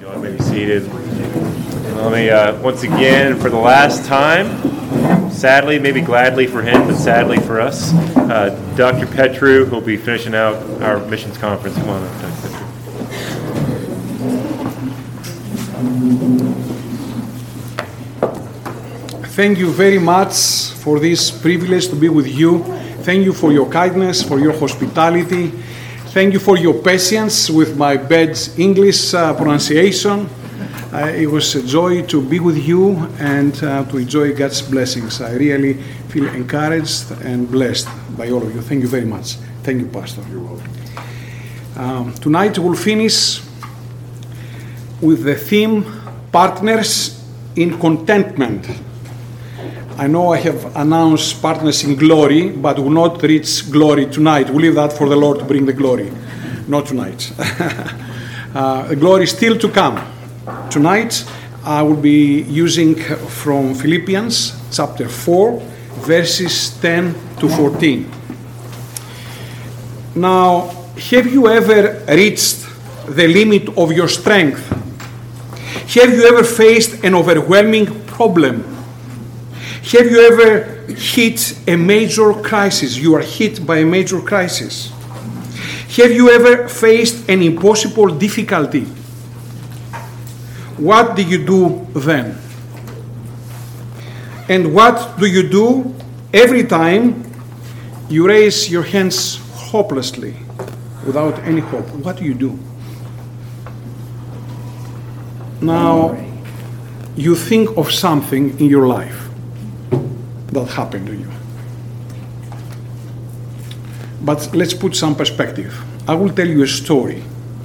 You all may be seated. Let me, once again, for the last time, sadly, maybe gladly for him, but sadly for us, Dr. Petru, who'll be finishing out our missions conference. Come on up, Dr. Petru. Thank you very much for this privilege to be with you. Thank you for your kindness, for your hospitality. Thank you for your patience with my bad English pronunciation. It was a joy to be with you and to enjoy God's blessings. I really feel encouraged and blessed by all of you. Thank you very much. Thank you, Pastor. You're welcome. Tonight we'll finish with the theme, Partners in Contentment. I know I have announced partners in glory, but will not reach glory tonight. We'll leave that for the Lord to bring the glory. Not tonight. The glory is still to come. Tonight, I will be using from Philippians chapter 4, verses 10 to 14. Now, have you ever reached the limit of your strength? Have you ever faced an overwhelming problem? Have you ever hit a major crisis? You are hit by a major crisis. Have you ever faced an impossible difficulty? What do you do then? And what do you do every time you raise your hands hopelessly, without any hope? What do you do? Now, you think of something in your life that happened to you. But let's put some perspective. I will tell you a story.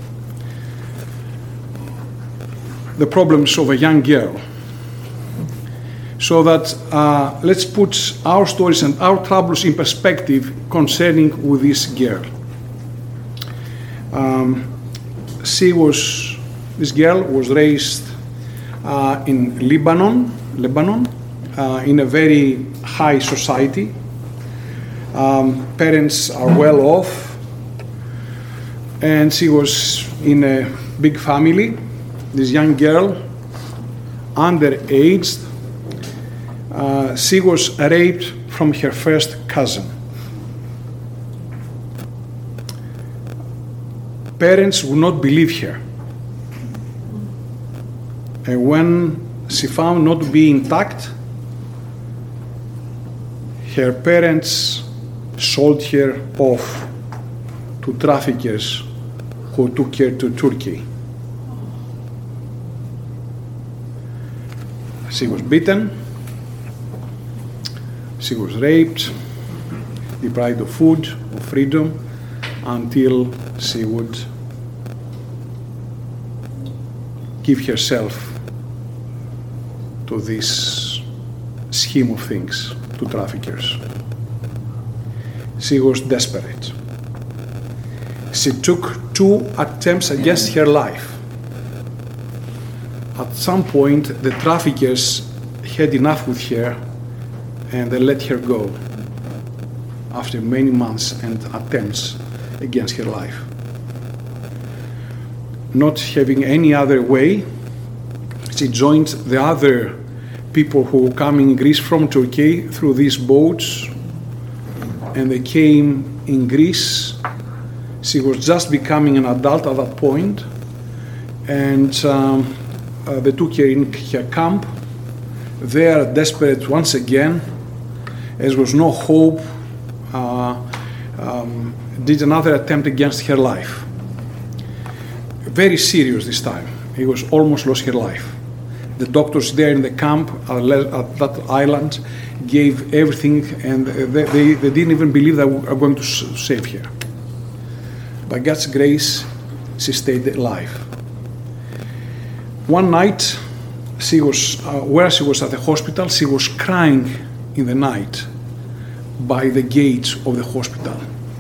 The problems of a young girl. So that let's put our stories and our troubles in perspective concerning with this girl. This girl was raised in Lebanon, in a very high society. Parents are well off, and she was in a big family. This young girl, underaged, she was raped from her first cousin. Parents would not believe her. And when she found not to be intact, her parents sold her off to traffickers who took her to Turkey. She was beaten, she was raped, deprived of food, of freedom, until she would give herself to this scheme of things, to traffickers. She was desperate. She took 2 attempts against her life. At some point, the traffickers had enough with her and they let her go after many months and attempts against her life. Not having any other way, she joined the other people who come in Greece from Turkey through these boats, and they came in Greece. She was just becoming an adult at that point, and they took her in her camp. There, desperate once again, as there was no hope, did another attempt against her life. Very serious this time. It was almost lost her life. The doctors there in the camp at that island gave everything, and they didn't even believe they were going to save her. By God's grace, she stayed alive. One night, where she was at the hospital, she was crying in the night by the gates of the hospital.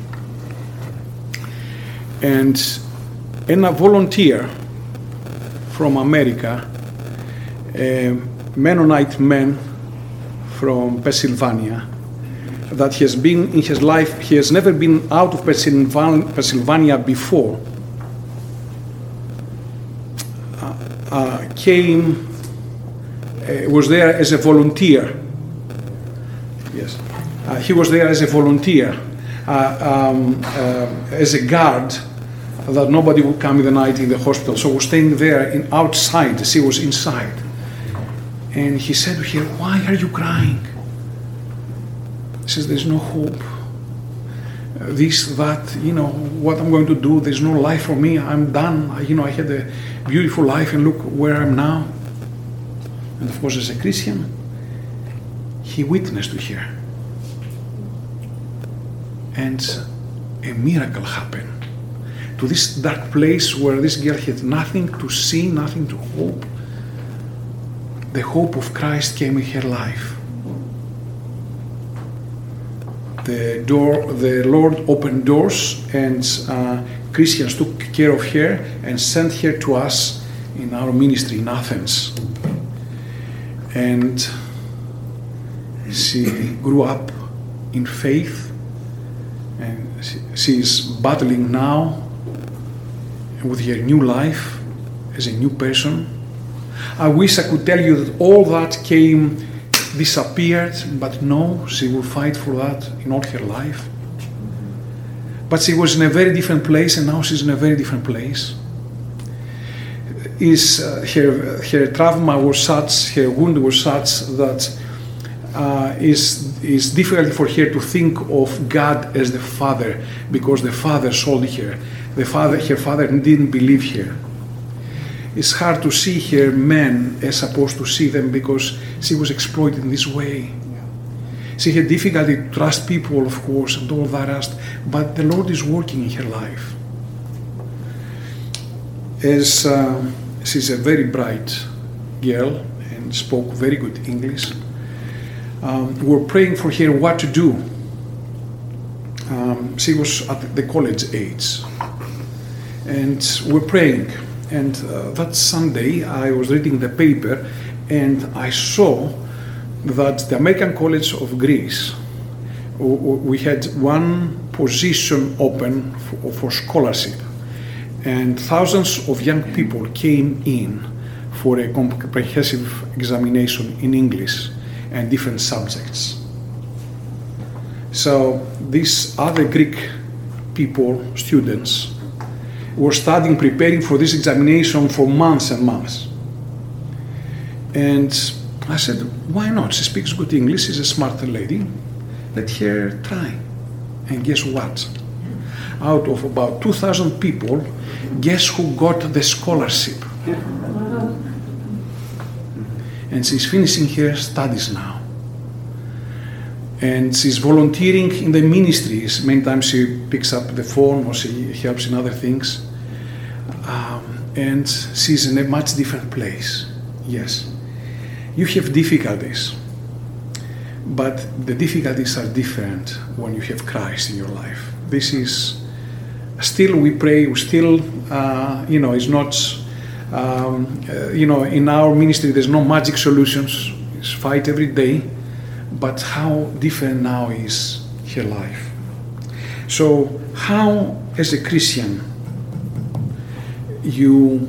And a volunteer from America, a Mennonite man from Pennsylvania, that has been in his life, he has never been out of Pennsylvania before. was there as a volunteer. Yes, he was there as a volunteer, as a guard, that nobody would come in the night in the hospital. So was staying there outside. She was inside. And he said to her, "Why are you crying?" He says, "There's no hope. This, that, what I'm going to do, there's no life for me. I'm done. I had a beautiful life and look where I'm now." And of course, as a Christian, he witnessed to her. And a miracle happened. To this dark place where this girl had nothing to see, nothing to hope, the hope of Christ came in her life. The Lord opened doors, and Christians took care of her and sent her to us in our ministry in Athens. And she grew up in faith, and she is battling now with her new life as a new person. I wish I could tell you that all that disappeared, but no, she will fight for that in all her life. But she was in a very different place, and now she's in a very different place. Her trauma was such, her wound was such that is difficult for her to think of God as the Father, because the Father sold her. Her father didn't believe her. It's hard to see her men as supposed to see them, because she was exploited in this way. She had difficulty to trust people, of course, and all that rest, but the Lord is working in her life. As she's a very bright girl and spoke very good English, we're praying for her what to do. She was at the college age, and we're praying. And that Sunday, I was reading the paper, and I saw that the American College of Greece, we had one position open for scholarship, and thousands of young people came in for a comprehensive examination in English and different subjects. So these other Greek people, students, were studying, preparing for this examination for months and months. And I said, why not? She speaks good English, she's a smart lady. Let her try. And guess what? Out of about 2,000 people, guess who got the scholarship? And she's finishing her studies now. And she's volunteering in the ministries. Many times she picks up the phone or she helps in other things. And she's in a much different place. Yes. You have difficulties, but the difficulties are different when you have Christ in your life. This is, still we pray, we still, it's not, in our ministry there's no magic solutions. It's fight every day. But how different now is her life. So how, as a Christian, you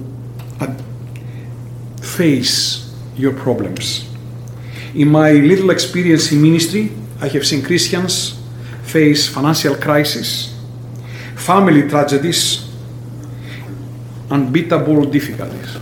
face your problems? In my little experience in ministry, I have seen Christians face financial crisis, family tragedies, unbeatable difficulties.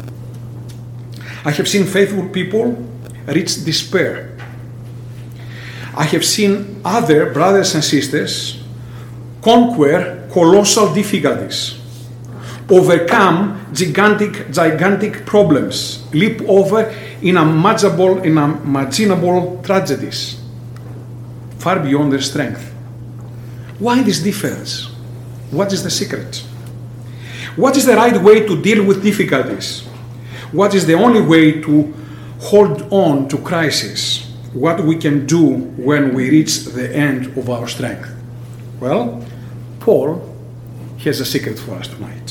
I have seen faithful people reach despair. I have seen other brothers and sisters conquer colossal difficulties, overcome gigantic problems, leap over unimaginable tragedies, far beyond their strength. Why this difference? What is the secret? What is the right way to deal with difficulties? What is the only way to hold on to crisis? What we can do when we reach the end of our strength? Well, Paul has a secret for us tonight.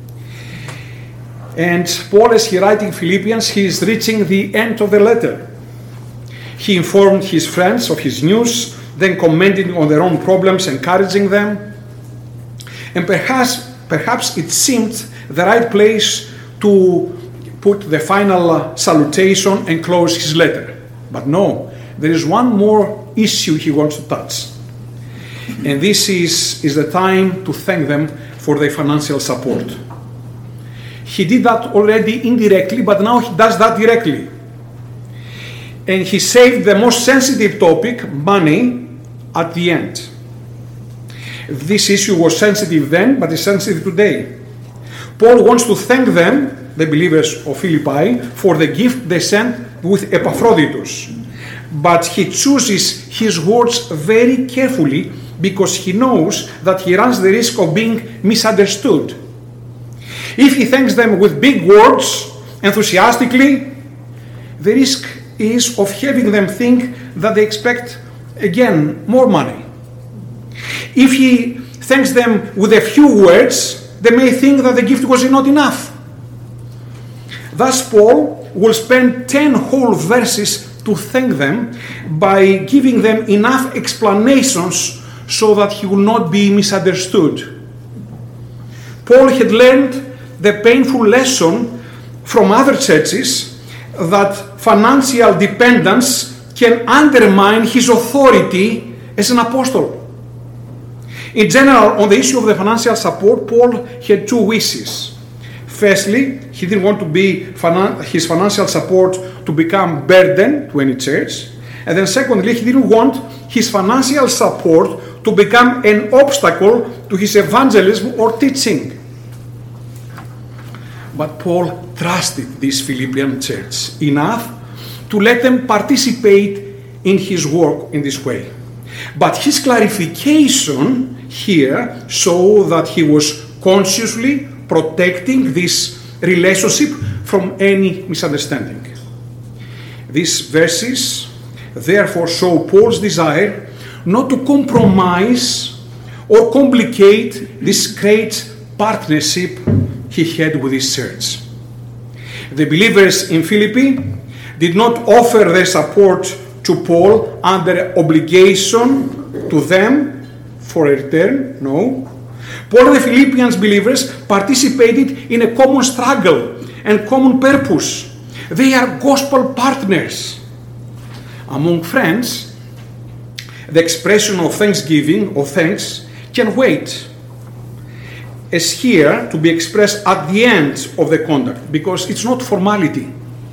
And Paul, as he writing Philippians, he is reaching the end of the letter. He informed his friends of his news, then commenting on their own problems, encouraging them. And perhaps it seemed the right place to put the final salutation and close his letter. But no, there is one more issue he wants to touch. And this is the time to thank them for their financial support. He did that already indirectly, but now he does that directly. And he saved the most sensitive topic, money, at the end. This issue was sensitive then, but is sensitive today. Paul wants to thank them, the believers of Philippi, for the gift they sent with Epaphroditus. But he chooses his words very carefully because he knows that he runs the risk of being misunderstood. If he thanks them with big words, enthusiastically, the risk is of having them think that they expect, again, more money. If he thanks them with a few words, they may think that the gift was not enough. Thus, Paul will spend 10 whole verses to thank them by giving them enough explanations so that he will not be misunderstood. Paul had learned the painful lesson from other churches that financial dependence can undermine his authority as an apostle. In general, on the issue of the financial support, Paul had two wishes. Firstly, he didn't want to be his financial support to become burden to any church. And then secondly, he didn't want his financial support to become an obstacle to his evangelism or teaching. But Paul trusted this Philippian church enough to let them participate in his work in this way. But his clarification here showed that he was consciously protecting this relationship from any misunderstanding. These verses therefore show Paul's desire not to compromise or complicate this great partnership he had with his church. The believers in Philippi did not offer their support to Paul under obligation to them for a return, no. Paul and the Philippians believers participated in a common struggle and common purpose. They are gospel partners. Among friends, the expression of thanksgiving or thanks can wait, as here to be expressed at the end of the conduct, because it's not formality.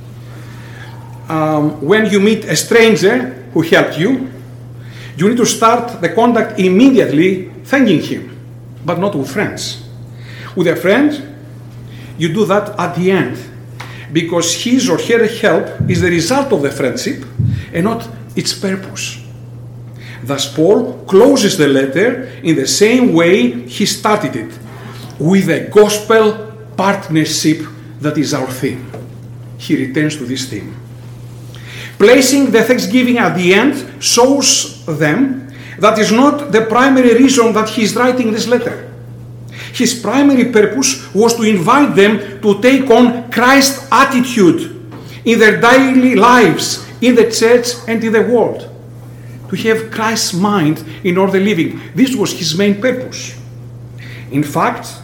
When you meet a stranger who helped you, you need to start the conduct immediately thanking him, but not with friends. With a friend, you do that at the end, because his or her help is the result of the friendship and not its purpose. Thus, Paul closes the letter in the same way he started it, with a gospel partnership that is our theme. He returns to this theme. Placing the thanksgiving at the end shows them that is not the primary reason that he is writing this letter. His primary purpose was to invite them to take on Christ's attitude in their daily lives, in the church and in the world. To have Christ's mind in all their living. This was his main purpose. In fact,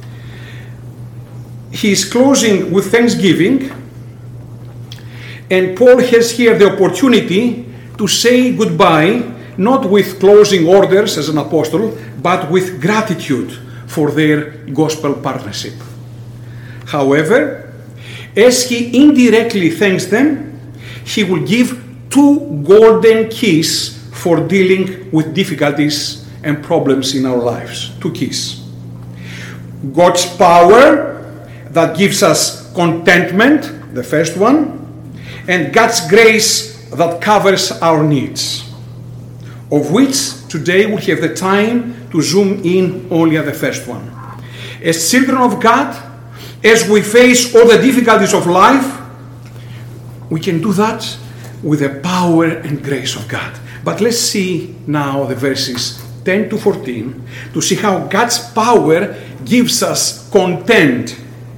he is closing with thanksgiving, and Paul has here the opportunity to say goodbye, not with closing orders as an apostle, but with gratitude for their gospel partnership. However, as he indirectly thanks them, he will give 2 golden keys for dealing with difficulties and problems in our lives. 2 keys. God's power that gives us contentment, the first one, and God's grace that covers our needs, of which today we have the time to zoom in only at the first one. As children of God, as we face all the difficulties of life, we can do that with the power and grace of God. But let's see now the verses 10 to 14 to see how God's power gives us content.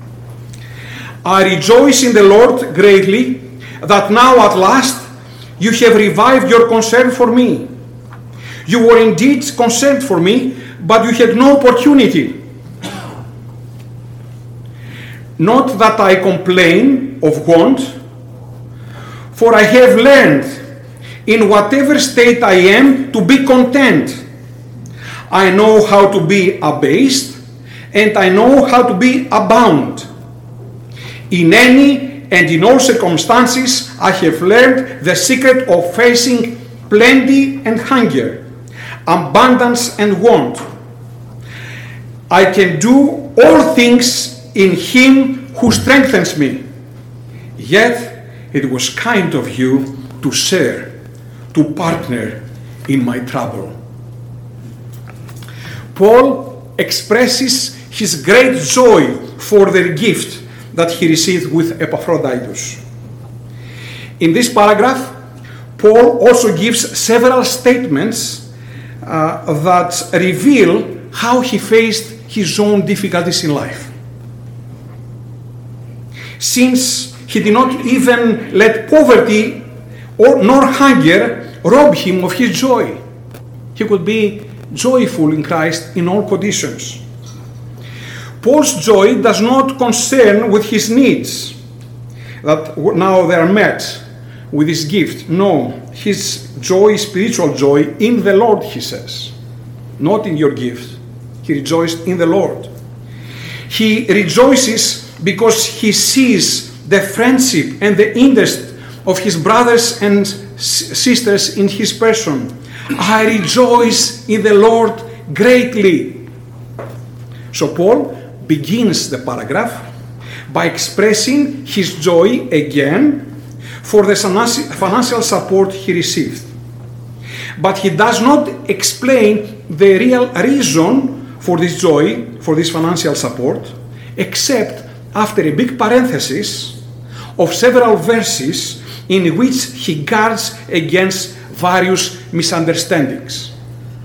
I rejoice in the Lord greatly that now at last you have revived your concern for me. You were indeed concerned for me, but you had no opportunity. not that I complain of want, for I have learned in whatever state I am to be content. I know how to be abased, and I know how to be abound. In any and in all circumstances, I have learned the secret of facing plenty and hunger, abundance and want. I can do all things in Him who strengthens me. Yet it was kind of you to share, to partner in my trouble. Paul expresses his great joy for their gift that he received with Epaphroditus. In this paragraph, Paul also gives several statements that reveal how he faced his own difficulties in life. Since he did not even let poverty nor hunger rob him of his joy, he could be joyful in Christ in all conditions. Paul's joy does not concern with his needs, that now they are met with his gift. No, his joy is spiritual joy in the Lord, he says, not in your gift. He rejoiced in the Lord. He rejoices because he sees the friendship and the interest of his brothers and sisters in his person. I rejoice in the Lord greatly. So Paul begins the paragraph by expressing his joy again for the financial support he received. But he does not explain the real reason for this joy, for this financial support, except after a big parenthesis of several verses in which he guards against various misunderstandings.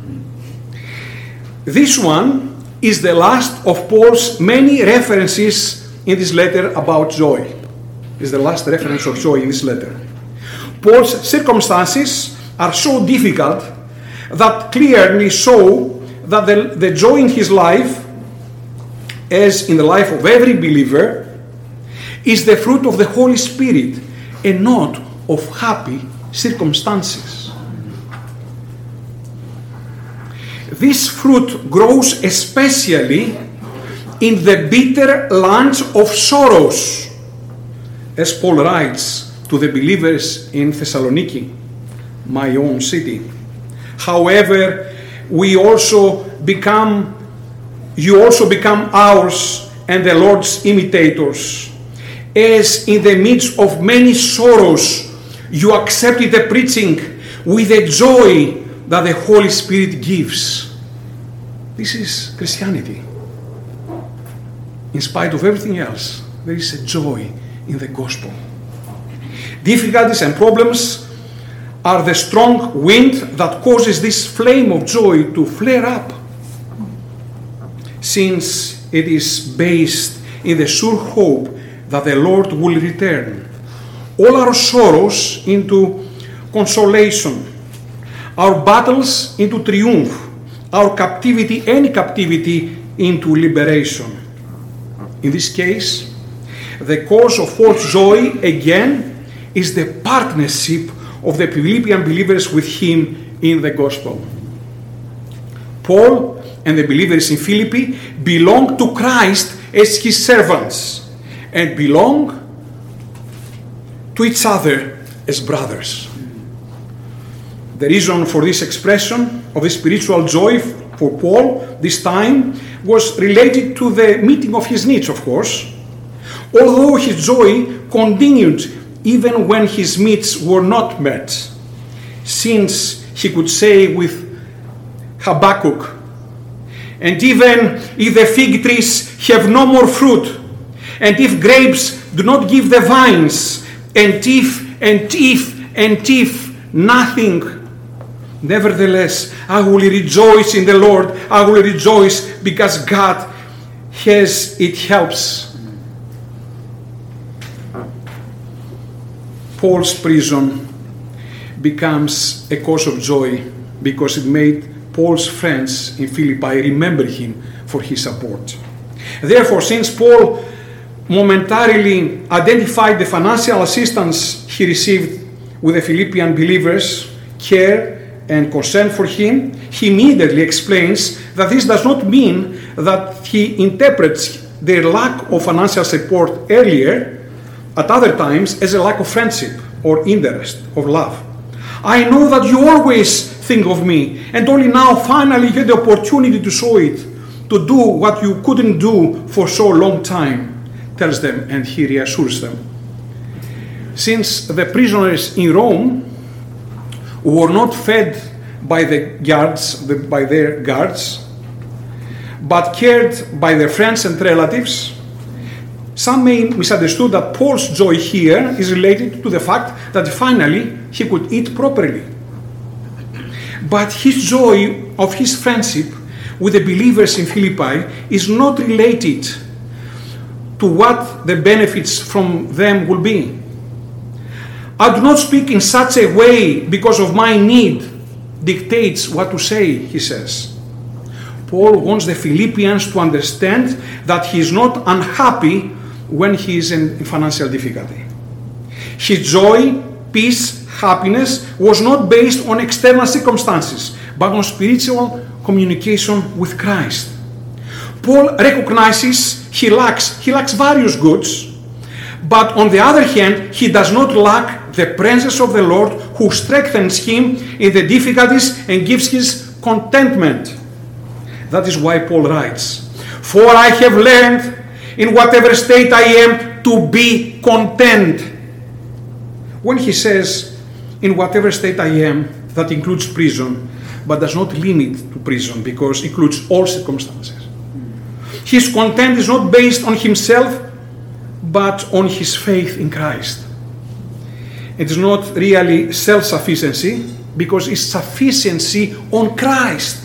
This one is the last of Paul's many references in this letter about joy. Is the last reference of joy in this letter. Paul's circumstances are so difficult that clearly show that the joy in his life, as in the life of every believer, is the fruit of the Holy Spirit and not of happy circumstances. This fruit grows especially in the bitter lands of sorrows, as Paul writes to the believers in Thessaloniki, my own city. However, you also become ours and the Lord's imitators, as in the midst of many sorrows you accepted the preaching with the joy that the Holy Spirit gives. This is Christianity. In spite of everything else, there is a joy in the gospel. Difficulties and problems are the strong wind that causes this flame of joy to flare up, since it is based in the sure hope that the Lord will return all our sorrows into consolation, our battles into triumph, our captivity, any captivity, into liberation. In this case, the cause of Paul's joy again is the partnership of the Philippian believers with him in the gospel. Paul and the believers in Philippi belong to Christ as his servants and belong to each other as brothers. The reason for this expression of the spiritual joy for Paul this time was related to the meeting of his needs, of course, although his joy continued even when his needs were not met, since he could say with Habakkuk, and even if the fig trees have no more fruit, and if grapes do not give the vines, and if nothing, nevertheless, I will rejoice in the Lord. I will rejoice because God it helps. Paul's prison becomes a cause of joy because it made Paul's friends in Philippi remember him for his support. Therefore, since Paul momentarily identified the financial assistance he received with the Philippian believers' care and concern for him, he immediately explains that this does not mean that he interprets their lack of financial support earlier at other times as a lack of friendship or interest or love. I know that you always think of me, and only now finally you had the opportunity to show it, to do what you couldn't do for so long time, tells them, and he reassures them. Since the prisoners in Rome were not fed by their guards, but cared by their friends and relatives, some may misunderstood that Paul's joy here is related to the fact that finally he could eat properly. But his joy of his friendship with the believers in Philippi is not related to what the benefits from them will be. I do not speak in such a way because of my need dictates what to say, he says. Paul wants the Philippians to understand that he is not unhappy when he is in financial difficulty. His joy, peace, happiness was not based on external circumstances, but on spiritual communication with Christ. Paul recognizes he lacks various goods, but on the other hand, he does not lack the presence of the Lord who strengthens him in the difficulties and gives his contentment. That is why Paul writes, "For I have learned in whatever state I am to be content." When he says, "in whatever state I am," that includes prison, but does not limit to prison because it includes all circumstances. His content is not based on himself, but on his faith in Christ. It is not really self-sufficiency, because it's sufficiency on Christ.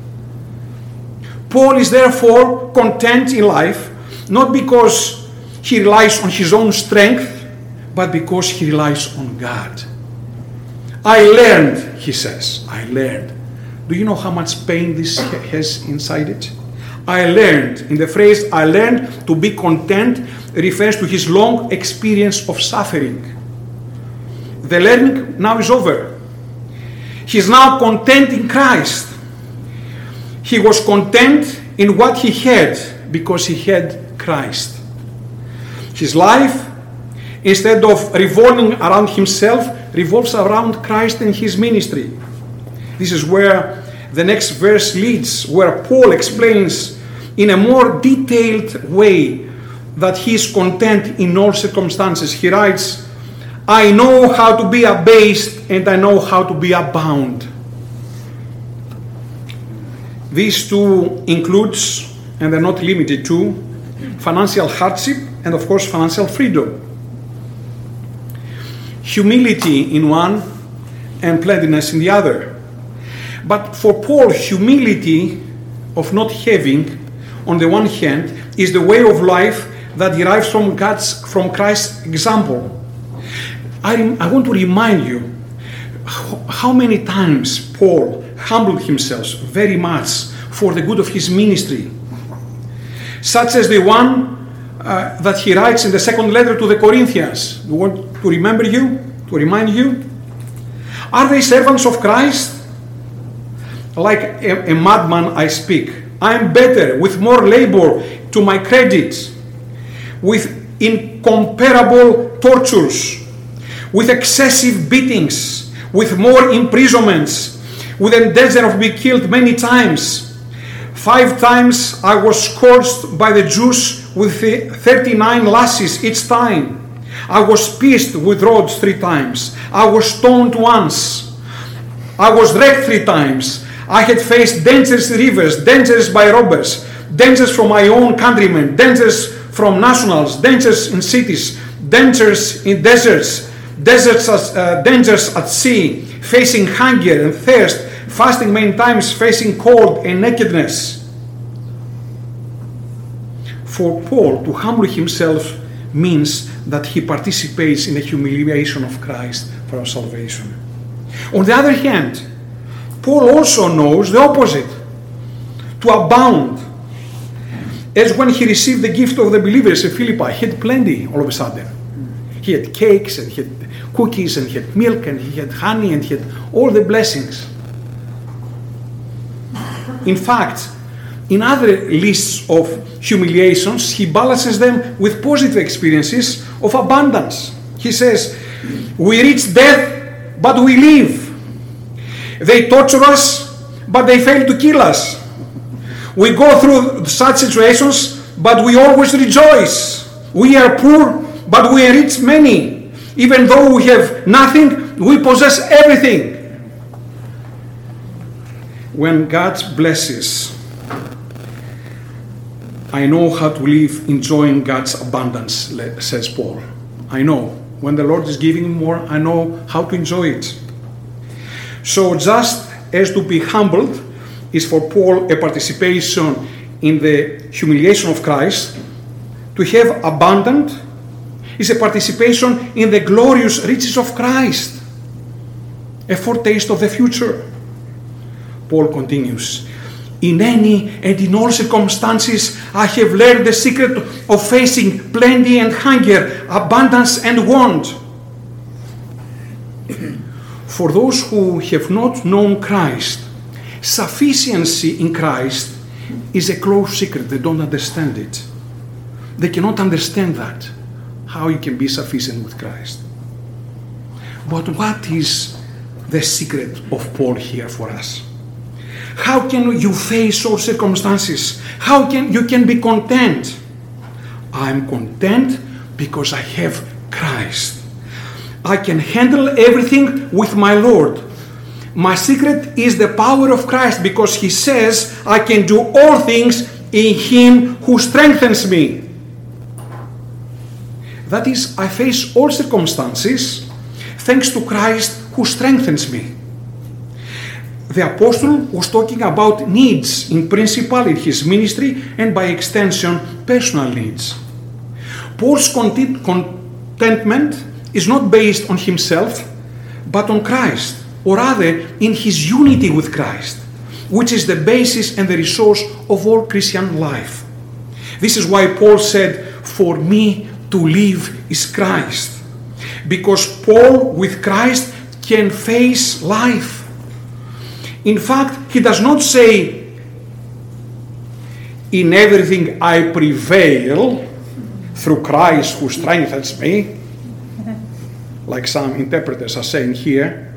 Paul is therefore content in life, not because he relies on his own strength, but because he relies on God. I learned, he says, I learned. Do you know how much pain this has inside it? I learned, in the phrase I learned to be content, refers to his long experience of suffering. The learning now is over. He is now content in Christ. He was content in what he had because he had Christ. His life, instead of revolving around himself, revolves around Christ and his ministry. This is where the next verse leads, where Paul explains in a more detailed way that he is content in all circumstances. He writes, I know how to be abased and I know how to be abound. These two includes, and they're not limited to, financial hardship and of course financial freedom. Humility in one and plentiness in the other. But for Paul, humility of not having, on the one hand, is the way of life that derives from Christ's example. I want to remind you how many times Paul humbled himself very much for the good of his ministry, such as the one that he writes in the second letter to the Corinthians. You want to remind you? Are they servants of Christ? Like a madman I speak. I am better, with more labor to my credit, with incomparable tortures, with excessive beatings, with more imprisonments, with the danger of being killed many times. 5 times I was scourged by the Jews with 39 lashes each time. I was pierced with rods 3 times. I was stoned once. I was wrecked 3 times. I had faced dangerous rivers, dangers by robbers, dangers from my own countrymen, dangers from nationals, dangers in cities, dangers in deserts, dangers at sea, facing hunger and thirst, fasting many times, facing cold and nakedness. For Paul, to humble himself means that he participates in the humiliation of Christ for our salvation. On the other hand, Paul also knows the opposite, to abound. as when he received the gift of the believers in Philippi. He had plenty all of a sudden. He had cakes and he had cookies and he had milk and he had honey and he had all the blessings. In fact, in other lists of humiliations, he balances them with positive experiences of abundance. He says, we reach death, but we live. They torture us, but they fail to kill us. We go through such situations, but we always rejoice. We are poor, but we enrich many. Even though we have nothing, we possess everything. When God blesses, I know how to live enjoying God's abundance, says Paul. I know. When the Lord is giving more, I know how to enjoy it. So just as to be humbled is for Paul a participation in the humiliation of Christ, to have abundant is a participation in the glorious riches of Christ, a foretaste of the future. Paul continues, in any and in all circumstances, I have learned the secret of facing plenty and hunger, abundance and want. For those who have not known Christ, sufficiency in Christ is a closed secret. They don't understand it. They cannot understand that, how you can be sufficient with Christ. But what is the secret of Paul here for us? How can you face all circumstances? How can you be content? I'm content because I have Christ. I can handle everything with my Lord. My secret is the power of Christ, because he says I can do all things in him who strengthens me. That is, I face all circumstances thanks to Christ who strengthens me. The apostle was talking about needs in principle in his ministry and by extension personal needs. Paul's contentment is not based on himself but on Christ, or rather in his unity with Christ, which is the basis and the resource of all Christian life. This is why Paul said, for me to live is Christ, because Paul with Christ can face life. In fact, he does not say, in everything I prevail through Christ who strengthens me, like some interpreters are saying here.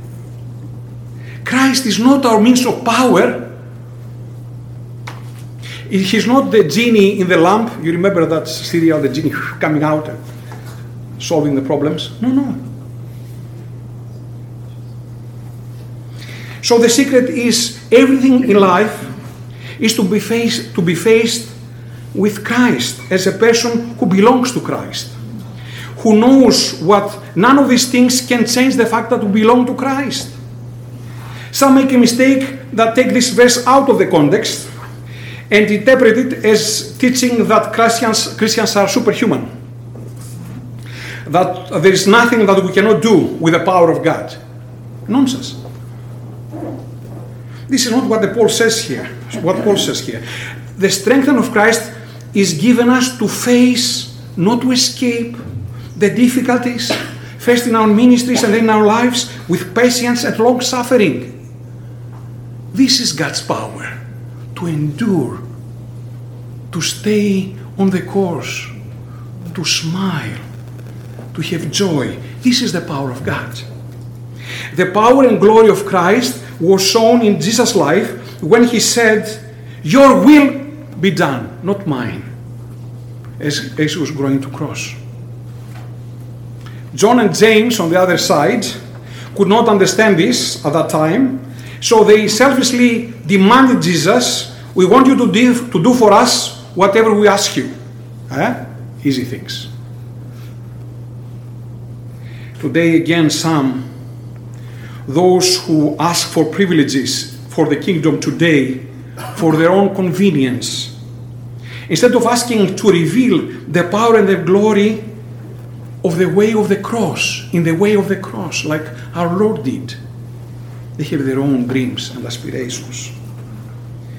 Christ is not our means of power. He's not the genie in the lamp. You remember that serial, the genie coming out and solving the problems? No. So the secret is everything in life is to be faced with Christ as a person who belongs to Christ, who knows what none of these things can change the fact that we belong to Christ. Some make a mistake that take this verse out of the context and interpret it as teaching that Christians are superhuman, that there is nothing that we cannot do with the power of God. Nonsense. This is not what Paul says here. The strength of Christ is given us to face, not to escape, the difficulties faced in our ministries and in our lives with patience and long suffering. This is God's power, to endure, to stay on the course, to smile, to have joy. This is the power of God. The power and glory of Christ was shown in Jesus' life when he said, your will be done, not mine, as he was going to cross. John and James, on the other side, could not understand this at that time, so they selfishly demanded Jesus, we want you to do for us whatever we ask you. Easy things. Today again, those who ask for privileges for the kingdom today for their own convenience, instead of asking to reveal the power and the glory of the way of the cross, in the way of the cross, like our Lord did, they have their own dreams and aspirations.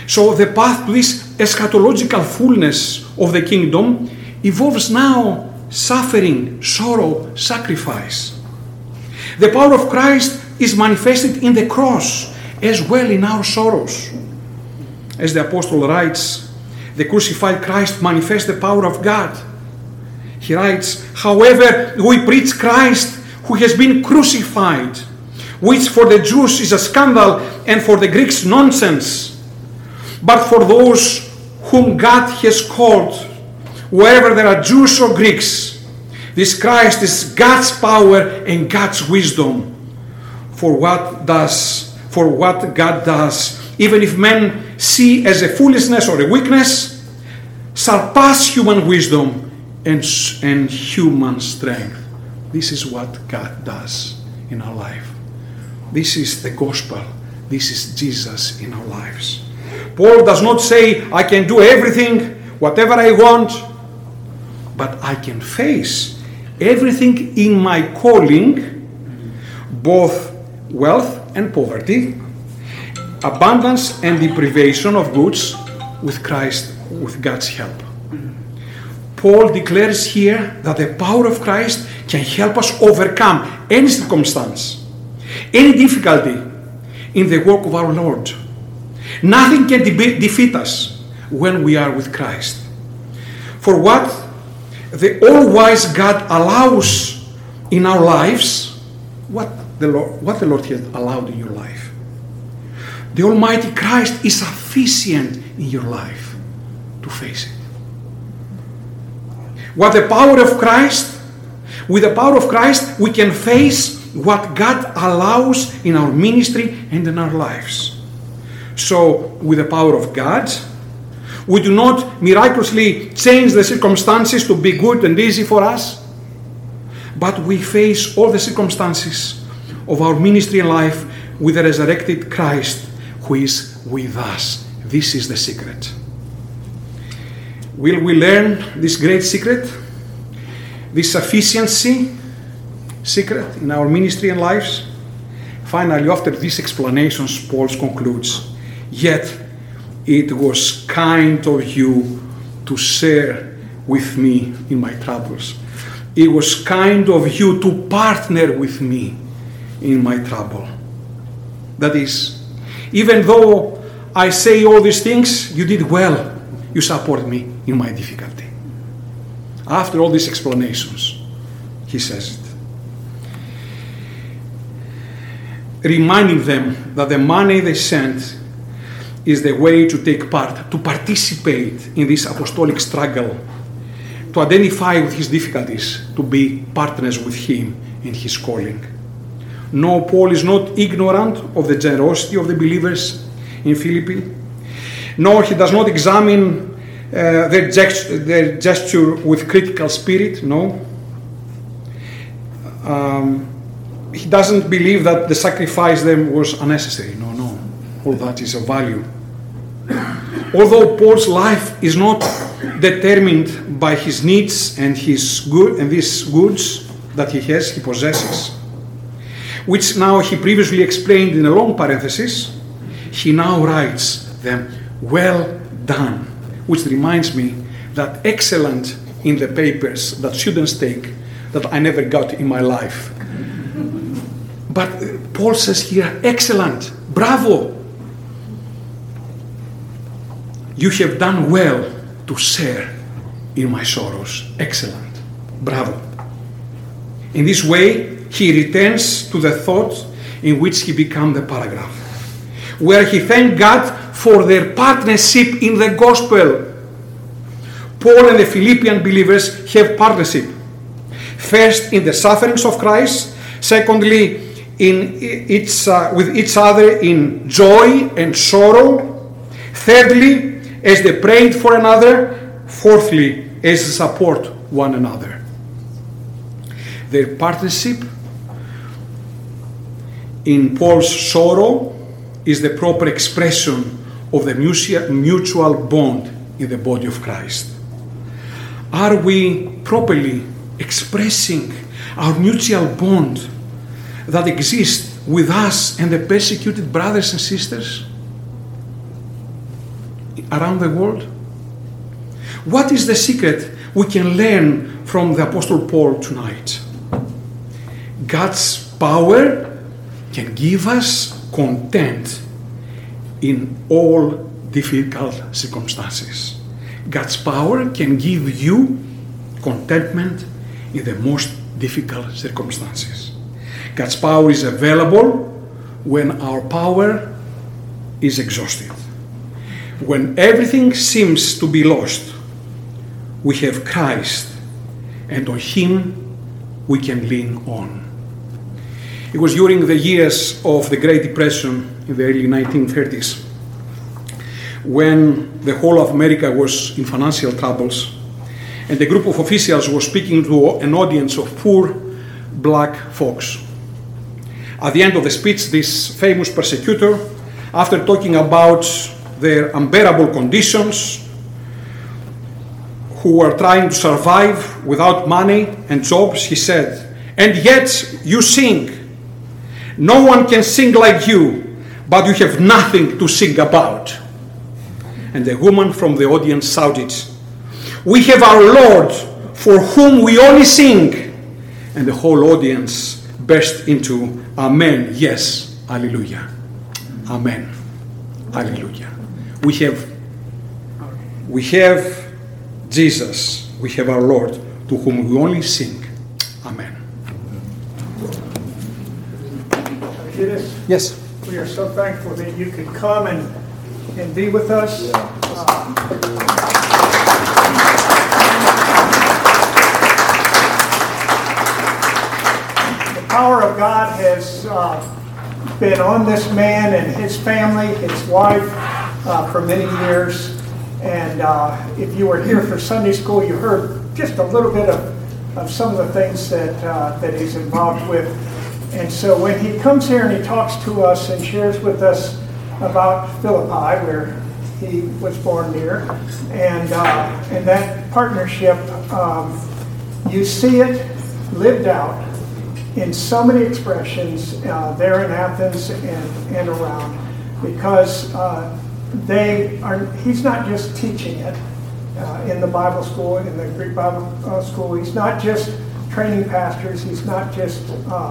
So the path to this eschatological fullness of the kingdom involves now suffering, sorrow, sacrifice. The power of Christ is manifested in the cross as well in our sorrows. As the apostle writes, the crucified Christ manifests the power of God. He writes, however, we preach Christ who has been crucified, which for the Jews is a scandal and for the Greeks nonsense. But for those whom God has called, wherever there are Jews or Greeks, this Christ is God's power and God's wisdom for what God does, even if men see as a foolishness or a weakness, surpass human wisdom and human strength. This is what God does in our life. This is the gospel. This is Jesus in our lives. Paul does not say, I can do everything, whatever I want, but I can face everything in my calling, both wealth and poverty, abundance and deprivation of goods, with Christ, with God's help. Paul declares here that the power of Christ can help us overcome any circumstance, any difficulty in the work of our Lord. Nothing can defeat us when we are with Christ. For what the all-wise God allows in our lives, what the Lord has allowed in your life, the Almighty Christ is sufficient in your life to face it. With the power of Christ, we can face what God allows in our ministry and in our lives. So, with the power of God, we do not miraculously change the circumstances to be good and easy for us, but we face all the circumstances of our ministry and life with the resurrected Christ who is with us. This is the secret. Will we learn this great secret, this sufficiency secret in our ministry and lives? Finally, after these explanations, Paul concludes, yet it was kind of you to share with me in my troubles. It was kind of you to partner with me in my trouble. That is, even though I say all these things, you did well. You support me in my difficulty. After all these explanations, he says it, reminding them that the money they sent is the way to take part, to participate in this apostolic struggle, to identify with his difficulties, to be partners with him in his calling. No, Paul is not ignorant of the generosity of the believers in Philippi, nor he does not examine their gesture with critical spirit, no. He doesn't believe that the sacrifice them was unnecessary, no. All that is of value. Although Paul's life is not determined by his needs and his these goods that he possesses, which now he previously explained in a long parenthesis, he now writes them, well done, which reminds me that excellent in the papers that students take that I never got in my life. But Paul says here, excellent, bravo. You have done well to share in my sorrows. Excellent. Bravo. In this way, he returns to the thought in which he began the paragraph, where he thanked God for their partnership in the gospel. Paul and the Philippian believers have partnership. First, in the sufferings of Christ. Secondly, with each other in joy and sorrow. Thirdly, as they prayed for another. Fourthly, as they support one another. Their partnership in Paul's sorrow is the proper expression of the mutual bond in the body of Christ. Are we properly expressing our mutual bond that exists with us and the persecuted brothers and sisters? around the world? What is the secret we can learn from the Apostle Paul tonight? God's power can give us content in all difficult circumstances. God's power can give you contentment in the most difficult circumstances. God's power is available when our power is exhausted. When everything seems to be lost, we have Christ, and on Him we can lean on. It was during the years of the Great Depression in the early 1930s, when the whole of America was in financial troubles, and a group of officials was speaking to an audience of poor black folks. At the end of the speech, this famous persecutor, after talking about their unbearable conditions, who were trying to survive without money and jobs, he said, "And yet you sing. No one can sing like you, but you have nothing to sing about." And the woman from the audience shouted, "We have our Lord, for whom we only sing." And the whole audience burst into Amen. Yes, hallelujah. Amen. Hallelujah. We have Jesus. We have our Lord, to whom we only sing. Amen. Yes. We are so thankful that you could come and be with us. The power of God has been on this man and his family, his wife, for many years. And if you were here for Sunday school, you heard just a little bit of some of the things that he's involved with. And so when he comes here and he talks to us and shares with us about Philippi, where he was born near, and that partnership, you see it lived out in so many expressions there in Athens and around, because he's not just teaching it in the Bible school, in the Greek Bible school. He's not just training pastors. He's not just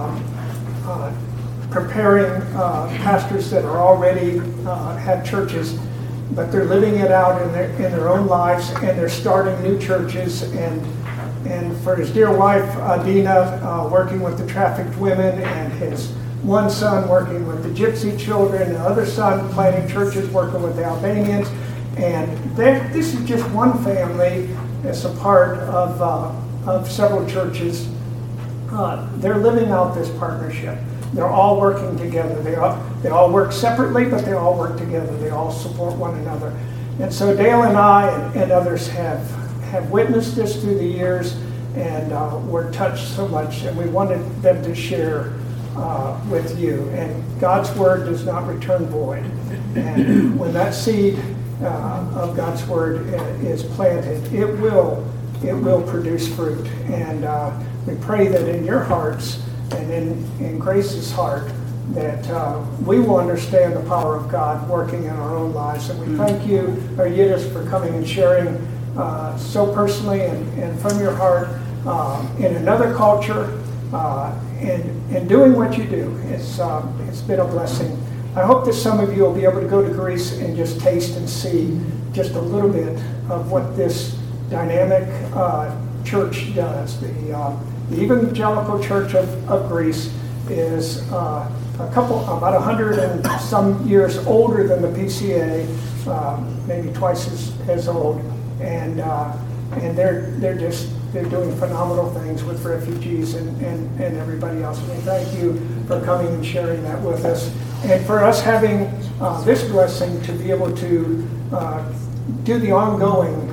preparing pastors that are already have churches, but they're living it out in their own lives, and they're starting new churches. And for his dear wife, Dina, working with the trafficked women, and his one son working with the gypsy children, the other son planting churches, working with the Albanians. And this is just one family that's a part of several churches. They're living out this partnership. They're all working together. They all work separately, but they all work together. They all support one another. And so Dale and I and others have witnessed this through the years, and we're touched so much, and we wanted them to share with you. And God's word does not return void. And when that seed of God's word is planted, it will produce fruit. And we pray that in your hearts and in Grace's heart, that we will understand the power of God working in our own lives. And we thank you, Yiddish, for coming and sharing so personally and from your heart in another culture, and doing what you do. It's been a blessing. I hope that some of you will be able to go to Greece and just taste and see just a little bit of what this dynamic church does. The Evangelical Church of Greece is about 100 and some years older than the PCA, maybe twice as old, and they're doing phenomenal things with refugees and everybody else. And we thank you for coming and sharing that with us, and for us having this blessing to be able to do the ongoing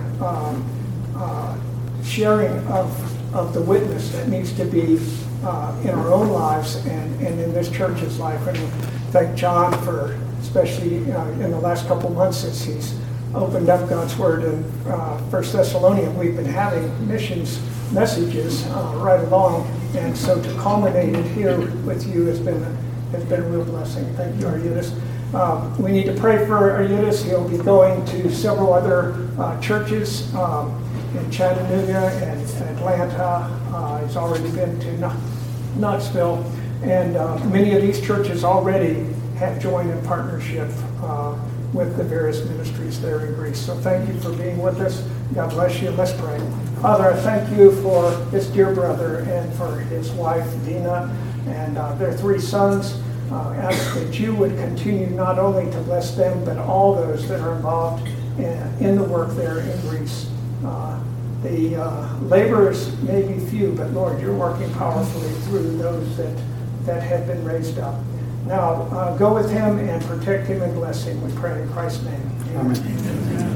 sharing of the witness that needs to be in our own lives and in this church's life. And thank John for, especially in the last couple months since he's opened up God's Word in 1 Thessalonians. We've been having missions messages right along, and so to culminate it here with you has been a real blessing. Thank you, Arjudis. We need to pray for Aryudis. He'll be going to several other churches in Chattanooga and Atlanta. He's already been to Knoxville. And many of these churches already have joined in partnership with the various ministries there in Greece. So thank you for being with us. God bless you. Let's pray. Father, I thank you for this dear brother and for his wife, Dina, and their 3 sons. Ask that you would continue not only to bless them, but all those that are involved in the work there in Greece. The laborers may be few, but Lord, you're working powerfully through those that have been raised up. Now, go with him and protect him and bless him. We pray in Christ's name. Amen.